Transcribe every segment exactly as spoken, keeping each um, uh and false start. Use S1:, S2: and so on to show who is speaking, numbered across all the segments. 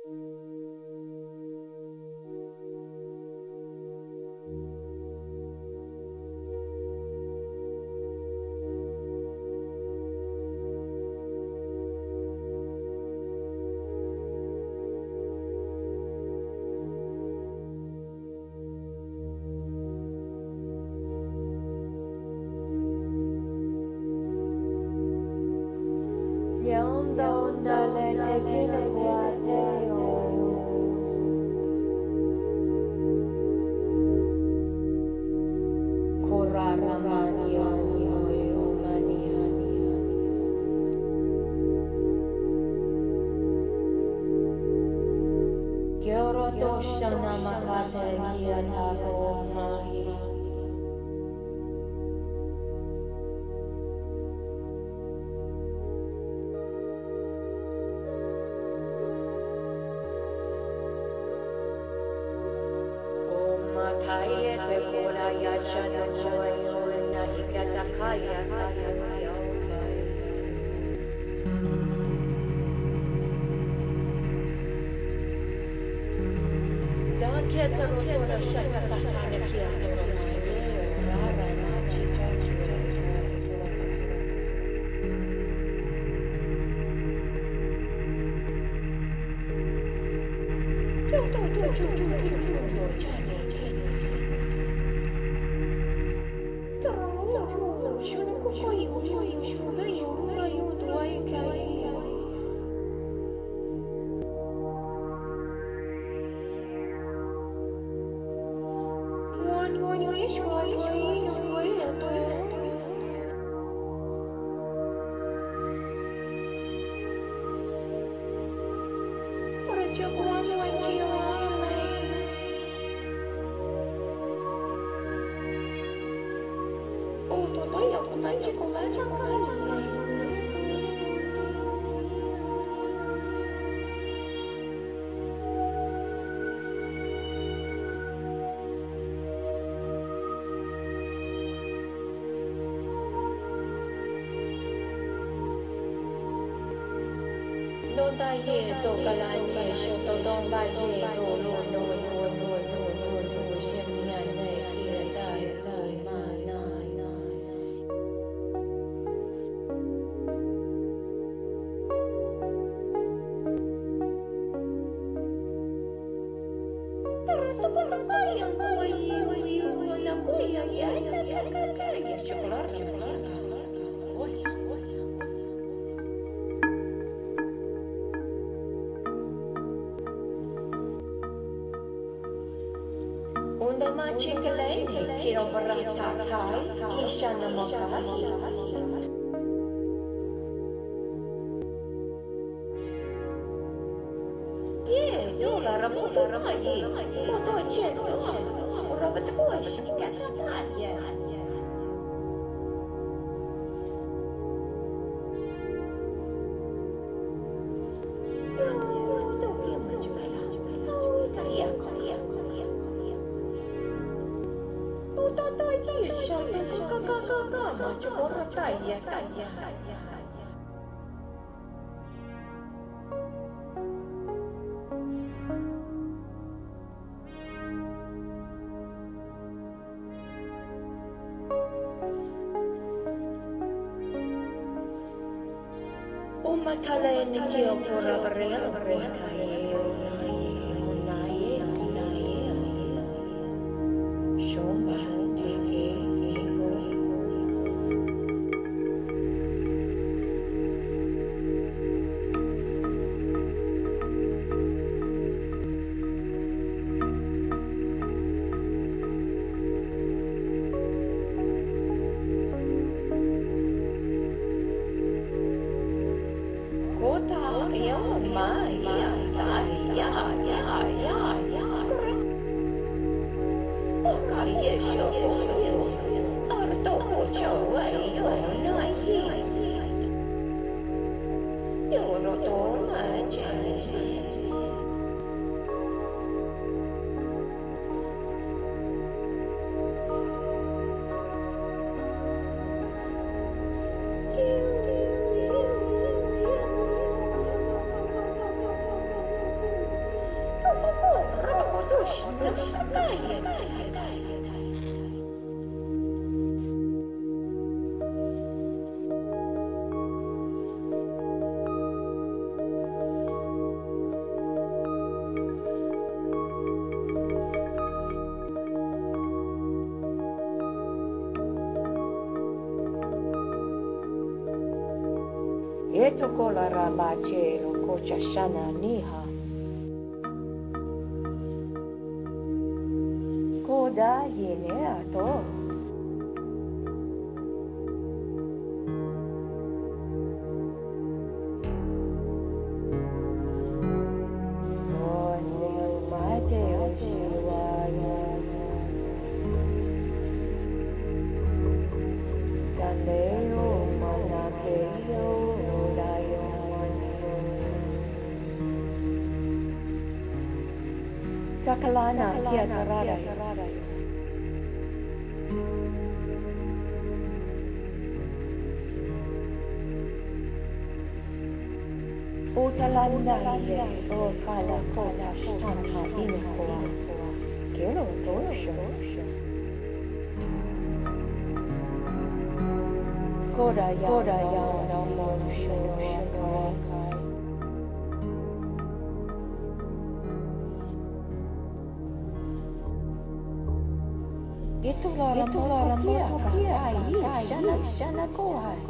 S1: Onda onda le te quiero guardeo. Corrara mania yo mania. Quiero doshana makate kia taro mahi. Kaya te pula ya shana joyo na ikata kaya kaya kaya kaya. Da keta rotora shaka takana kia toro maye rara na chito chito. Do do do do do do do do chane chane. No da ye to kalanye sho to don ba ye to no no no no no no no shemia ne kia dai dai ma na na. Pero to pa pa ya mo ye mo ye mo la ko ya ya ya ya ya ya chocolate chocolate. Oya oya. Onda ma chikalei kiro barata kai isha na makahi. Ye dola rabuta ramayi moto chendo robot boy shika ya. Uma kala ni kio pura barel bareka ye unaye unaye shomba teke ego Etokola rabache lo kocha shana niha. Koda yene ato. Takalana kia tarara. Utalanda ye o kala kota shtanta inakoa. Kero dosho. Koda ya koda ya no monsho shakai. Itu lara itu lara kia kia kia shana shana kohai.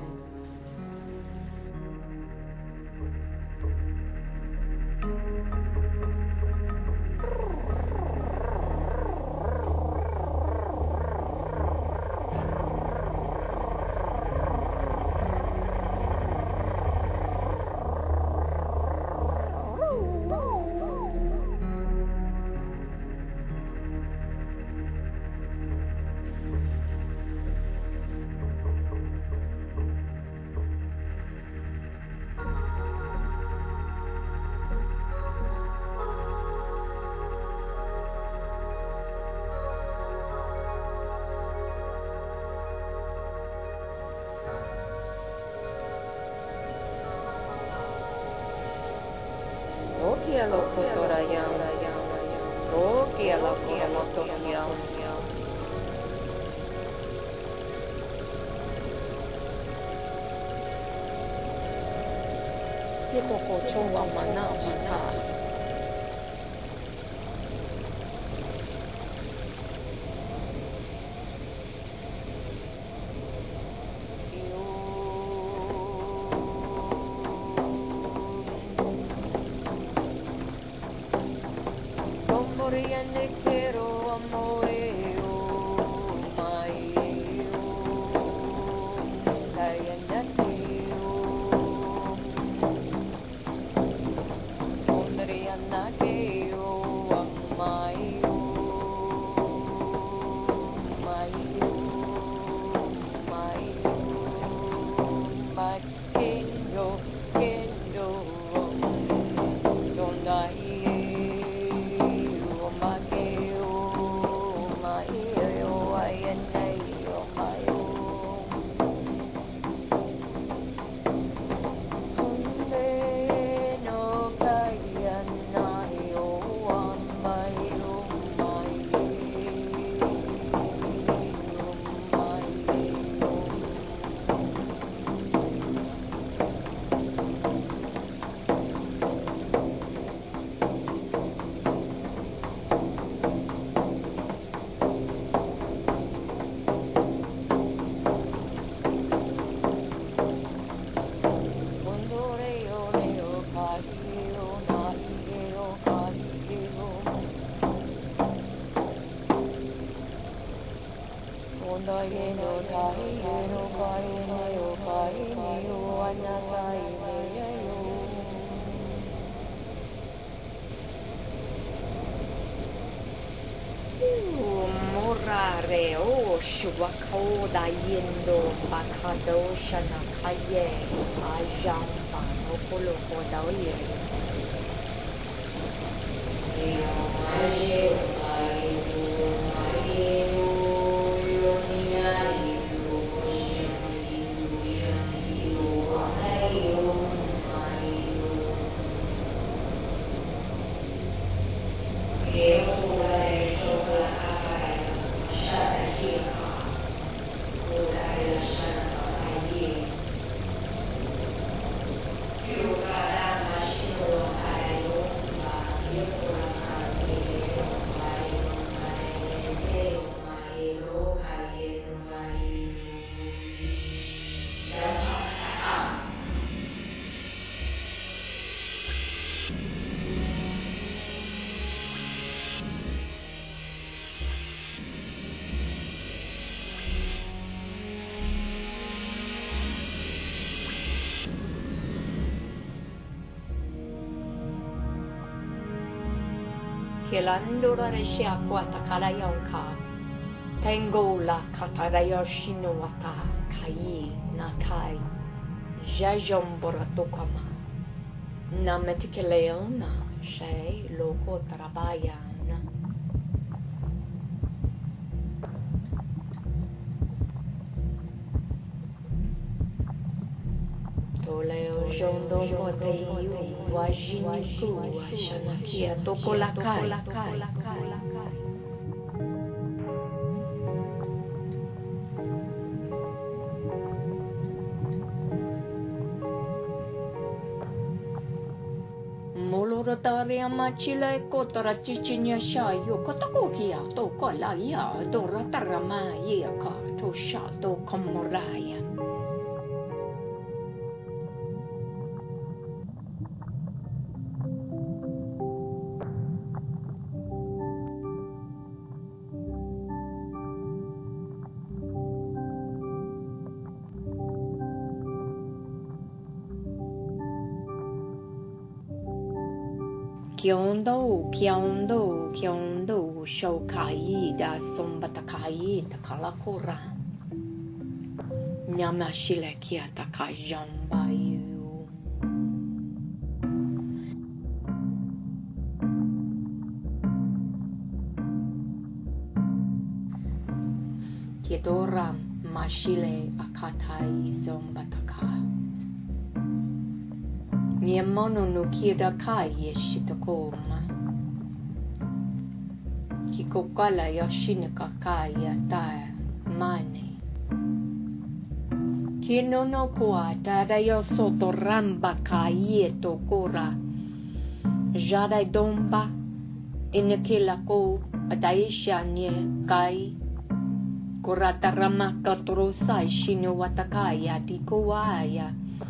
S1: Kia lo kotora yao, o kia lo kia lo tokia. Ito ko chonga mana mata.
S2: Oriane quiero amoeo maio Dayanateo Ondriana keo amaio Maio Maio Makendo Kendo Donai Reo shwako da yendo bakado shana kaye ajam pano polo kodaoye Eo aye ayo ayo yonia yo yo ayo ayo Eo
S1: Kilandura Rishia Quata Kalayonka. Tangola Katarayoshino Wata Kai Nakai. Jajombora Tokama. Nametikeleona Shay Loko Tarabayana. Toleo Jondo Motei Wajiniku Shanakia Tokolakai. Molorataria machila kotara chichinya shayo kotakokia to kolaya doratarama yeka to shato komoraya. Kyondo, Kyondo, Kyondo, Shokai da Sombatakai da Kalakura. Nyamashile kia takajambayu. Kidora mashile akatai zombataka. Niemono no kida kai shitakoma. Kikokala yoshinika kaya ta mane. Kino no kwa tada yosoto ramba kai tokora. Jada domba inekila ko adaisha nye kai. Kurata rama katorosa shino watakaya dikowaya.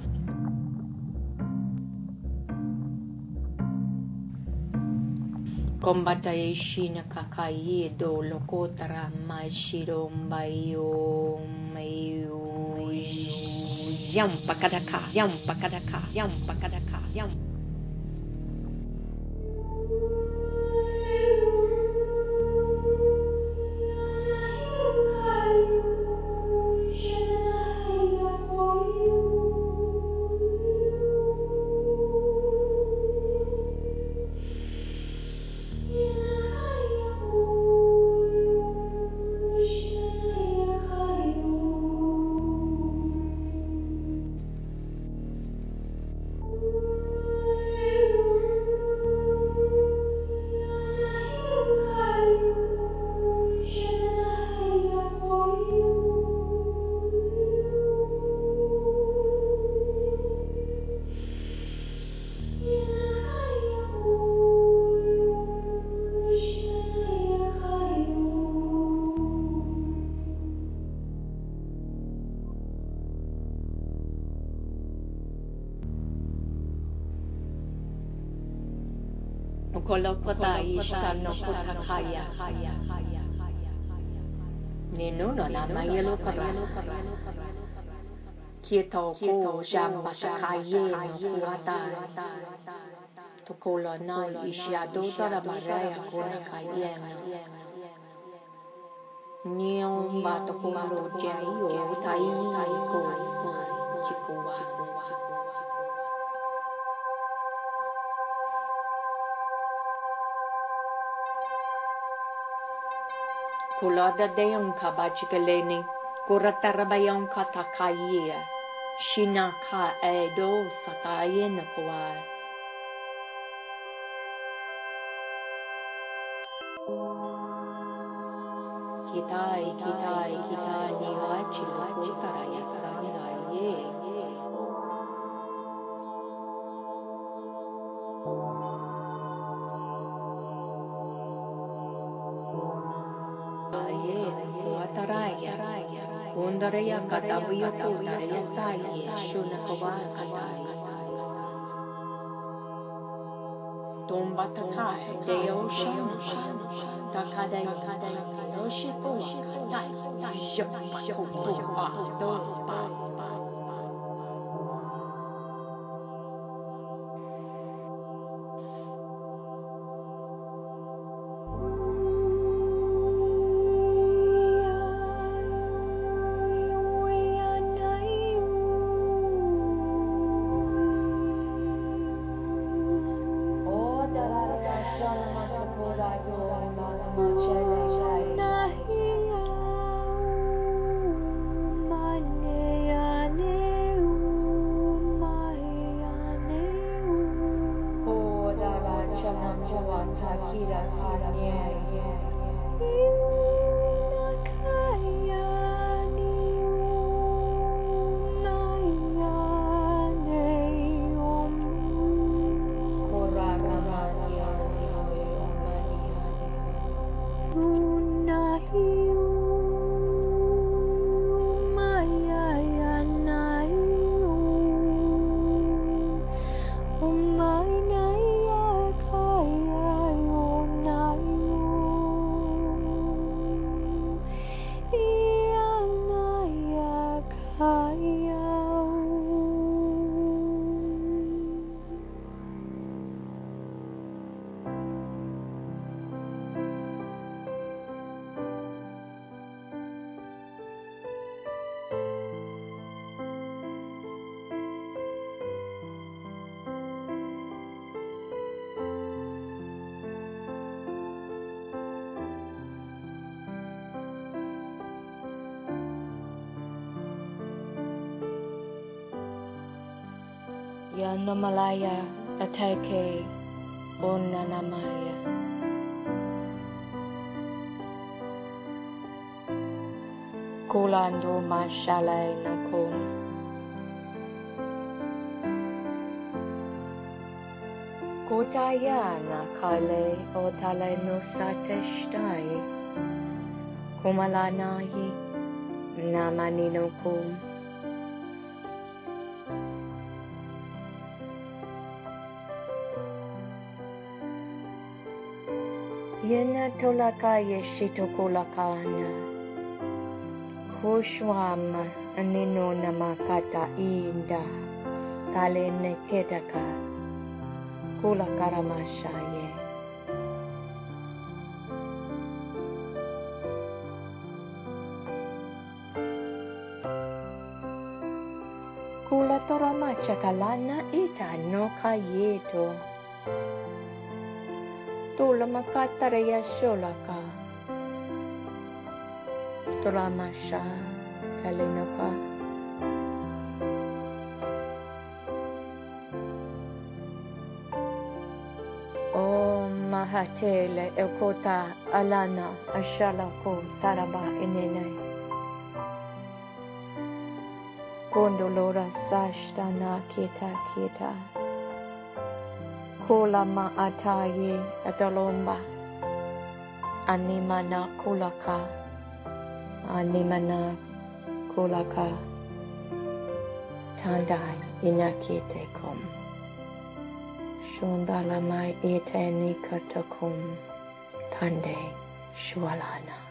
S1: Kombata yeshina kakai do lokotara mashiro mayo mayo yam pakadaka yam pakadaka yam pakadaka yam. Kolokota isha no kutakaya. Nino no nama yelo kara. Kieto ko jamba takaye no kuata. Tokola na isha dota la maraya kona kayena. Nyon ba tokolo jayo tai ko chikuwa. Kulada deyon kabachikaleni, kuratarabayon katakaya, shinaka edo satayen kwa. Kitai, kitai, kitai, niwachi, kutaraya sandaye. Undaraya katabuyo ko daraya saye shunakawa katai. Tomba takai deo shama takadai kadai yoshiko katai jopako tomba tomba. Yanamalaya Atake Onanamaya. Kulando Mashalai Nakun. Kotaya Nakale Otale no Sateshtai. Kumalanahi Namanino Kum. Yena tolaka yeshitokolakana. Kushwama anino namakata inda. Kalene ketaka. Kulakaramashaye. Kula torama chakalana ita no kayeto. Tula makataraya sholaka. Tolamasha talinoka. O mahatele ekota alana ashalako taraba inene. Kondolora sashtana kita kita. Kula maataye atolomba. Animana kulaka. Animana kulaka. Tandai inakite kom. Shondalamai eteni katakum. Tande shwalana.